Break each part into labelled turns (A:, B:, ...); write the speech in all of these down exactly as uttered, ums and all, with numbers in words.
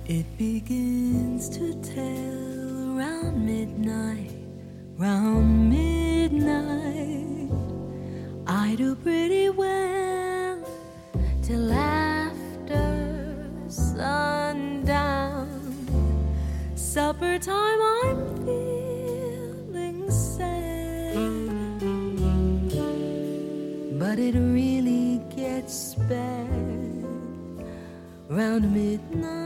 A: It begins to tell round midnight, round midnight. I do pretty well till after sundown. Supper time, I'm feeling sad, but it really gets bad round midnight.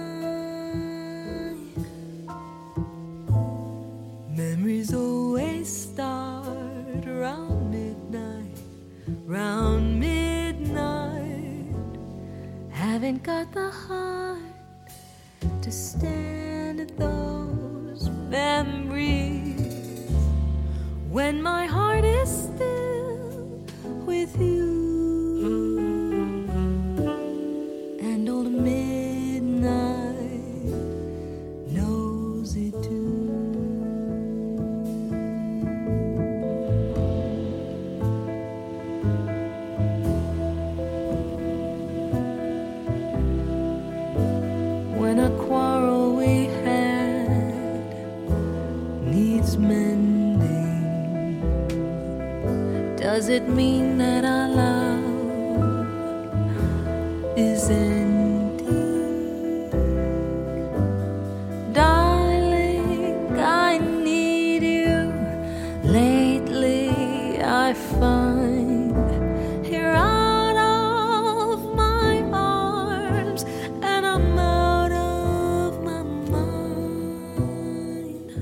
A: Memories always start round midnight, round midnight. Haven't got the heart to stand those memories when my heart is still with you. And old midnight knows it too. When a quarrel we had needs mending, does it mean that our love is ending? Darling, I need you. Lately I find you're out of my arms and I'm out of my mind.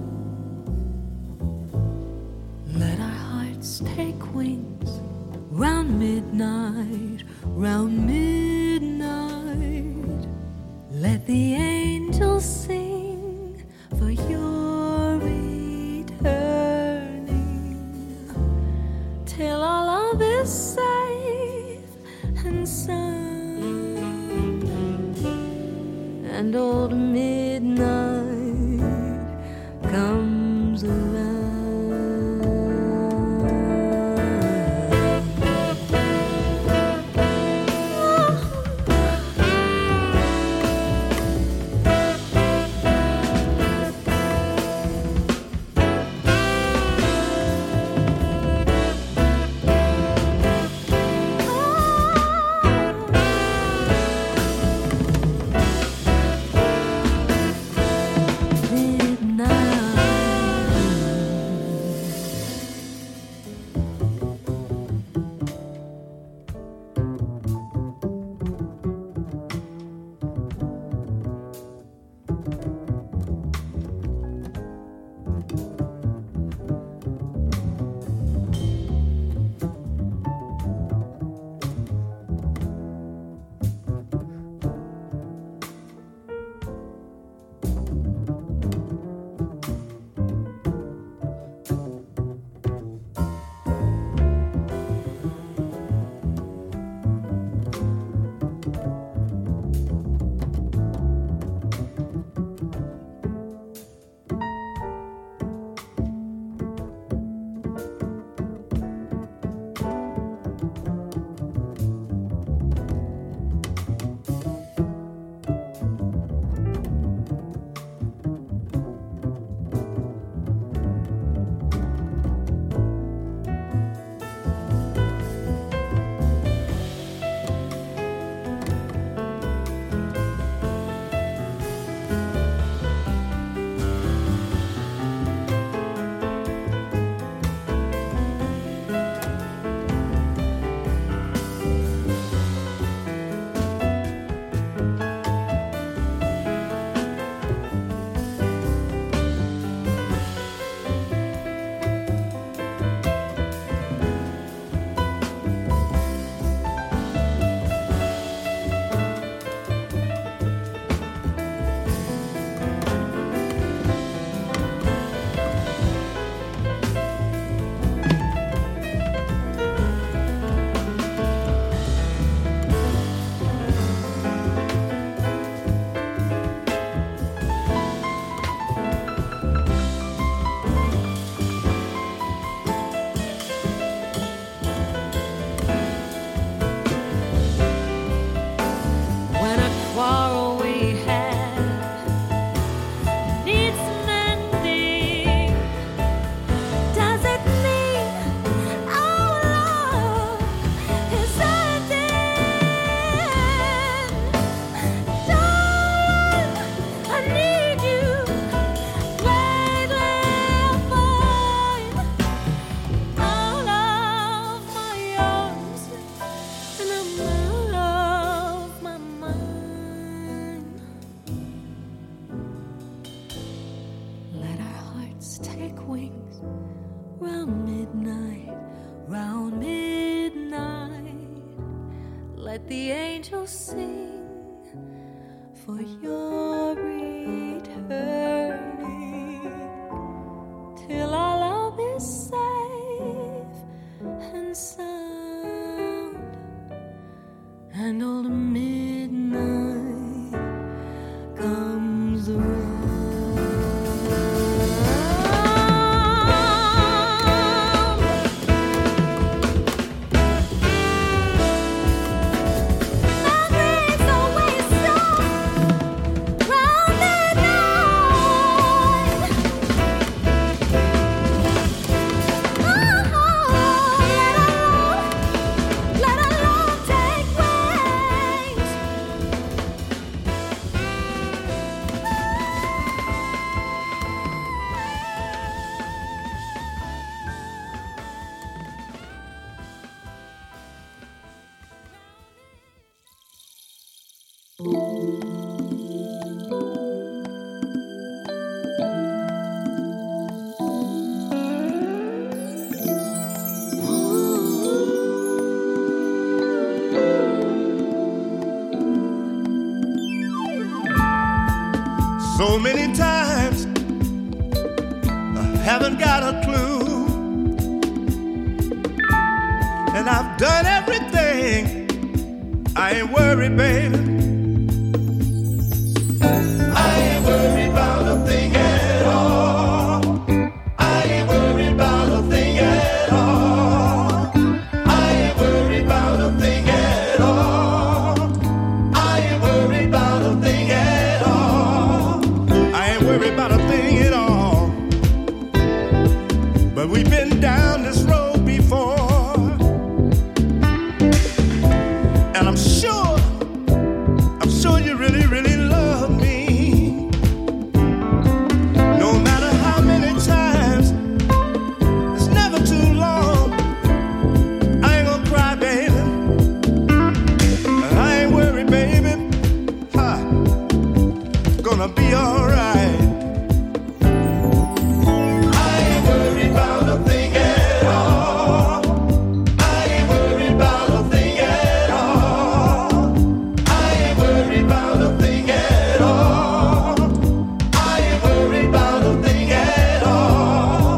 A: Let our hearts take wings round midnight, round midnight. Let the angels sing for your returning till our love is safe and sound. And old midnight comes around. Midnight. for your returning till our love is safe and sound, and all the midnight comes around.
B: So many times I haven't got a clue, and I've done everything. I ain't worried, baby. I ain't worried about a thing at all. I ain't worried about a thing at all. I ain't worried about a thing at all. I ain't worried about a thing at all. I ain't worried about a thing at all. But we've been down this road before, and I'm sure, I'm sure you really, really love me. No matter how many times, it's never too long. I ain't gonna cry, baby. I ain't worried, baby. Ha. Gonna be alright. I ain't worried about a thing at all. I ain't worried about a thing at all. I ain't worried about a thing at all. I ain't worried about a thing at all.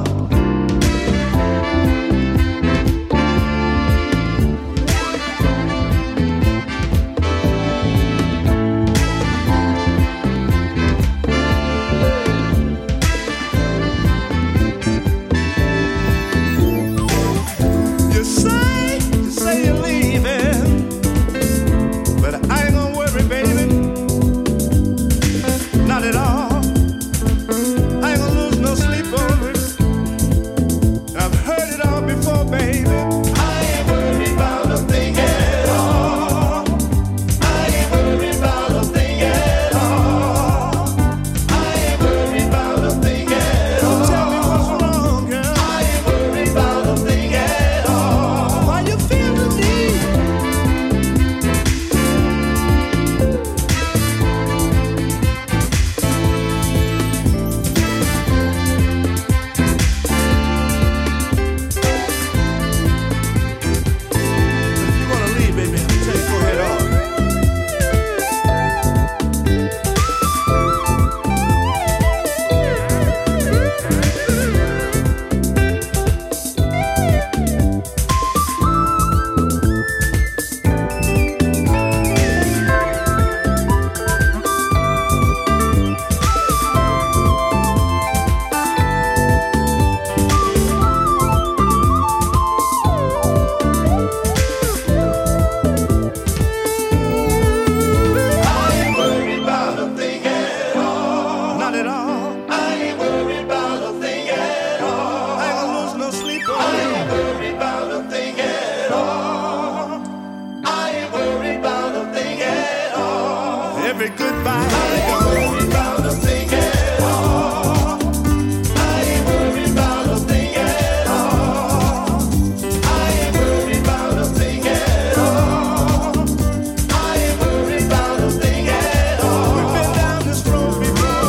B: You say, you say you're leaving, but I ain't gonna worry, baby. Not at all. I ain't gonna lose no sleep over it. I've heard it all before, baby. I ain't worried about a thing at all. I ain't worried about a thing at all. I ain't worried about a thing at all. Tell me what's wrong, girl. I ain't worried about a thing at all. Why you feel the need? If you wanna leave, baby, I'll tell you, go ahead on. I ain't worried about a thing at all. Not at all. I ain't worried about a thing at all. I ain't gonna lose no sleep over it. I ain't worried about a thing at all. I ain't worried about a thing at all. Every goodbye I ain't worried about a thing at all. I ain't worried about a thing at all. I ain't worried about a thing at all. I ain't worried about a thing at all. We've been down this road before.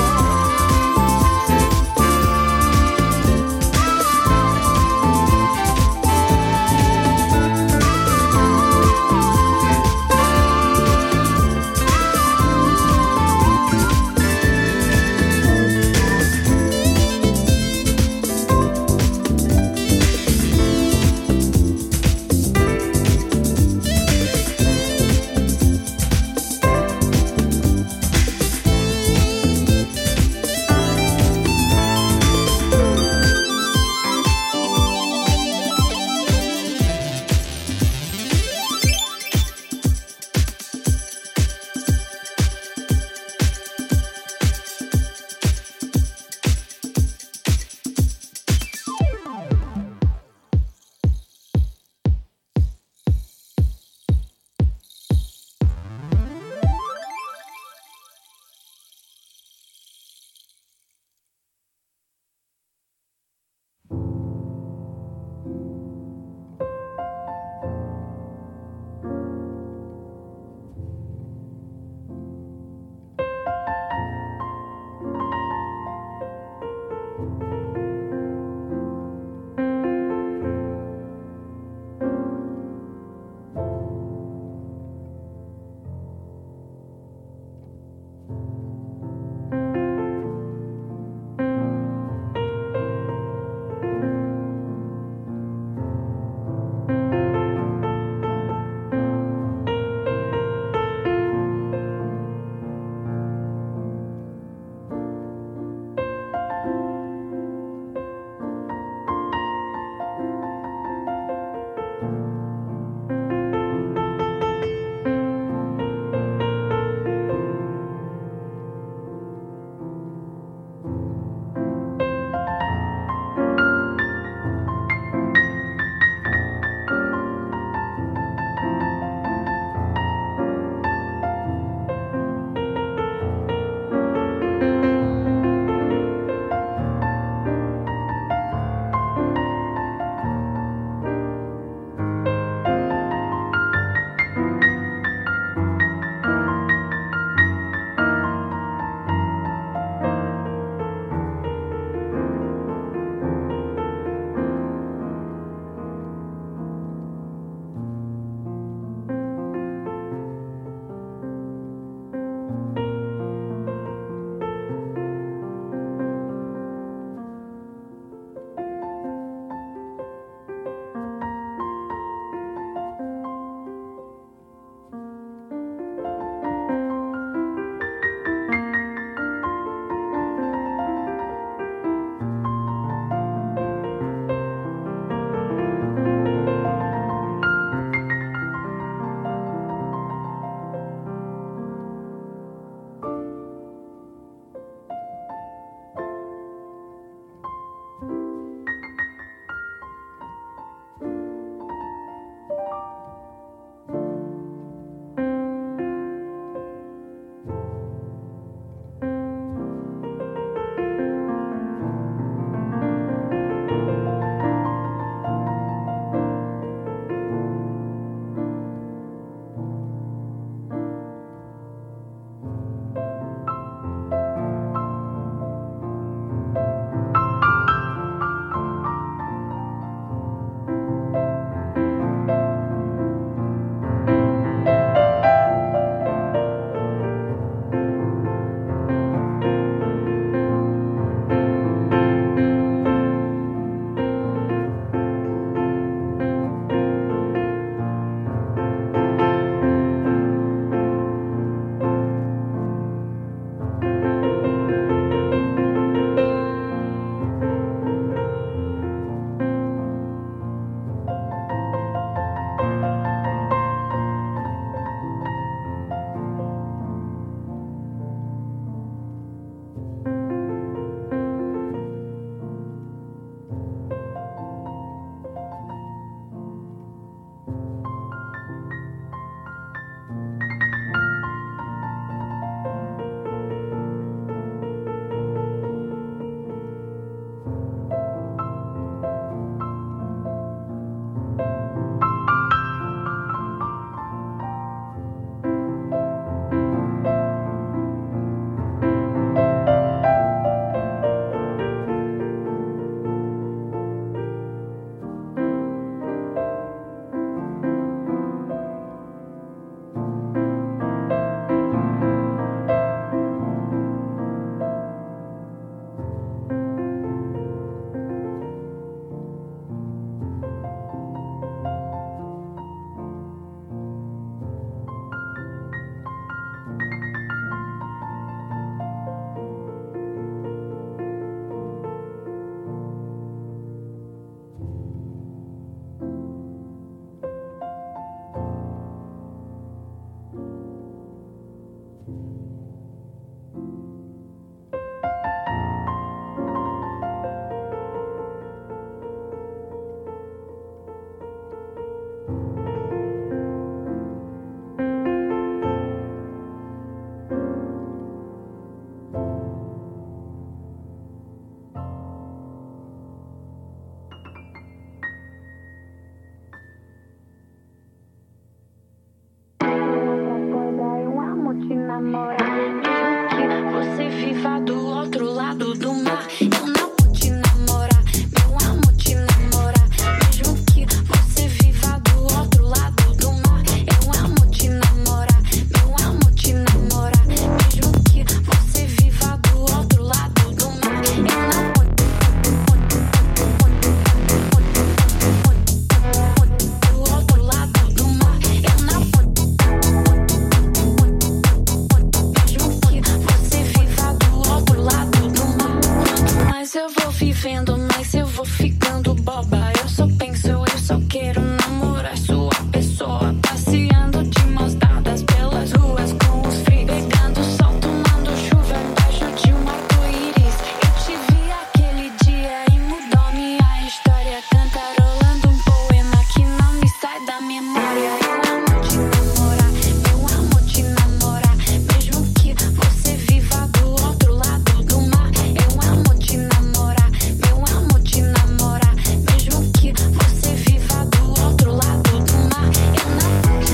A: vivendo, mas eu vou ficando boba. Eu só penso, eu só quero namorar sua pessoa. Passeando de mãos dadas pelas ruas com os frios, pegando sol, tomando chuva embaixo de um arco-íris. Eu te vi aquele dia e mudou minha história, cantarolando um poema que não me sai da memória. Eu amo te namorar, eu amo te namorar, mesmo que você viva do outro lado do mar. Eu amo te namorar, eu amo te namorar, mesmo que você viva do outro lado do mar. Eu não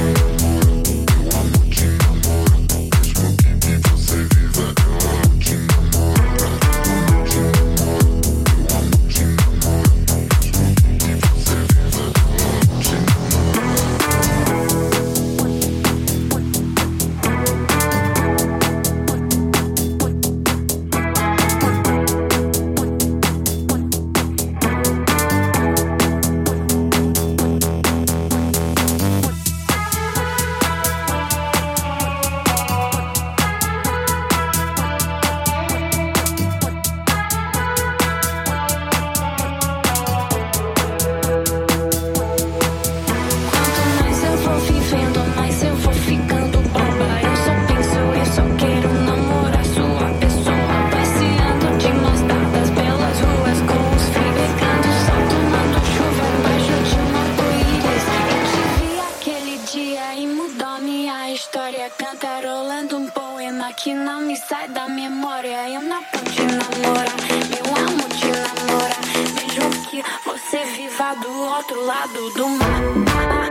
A: cantarolando um poema que não me sai da memória. Eu não vou te namorar, eu amo te namorar, mesmo que você viva do outro lado do mar.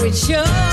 C: it shows.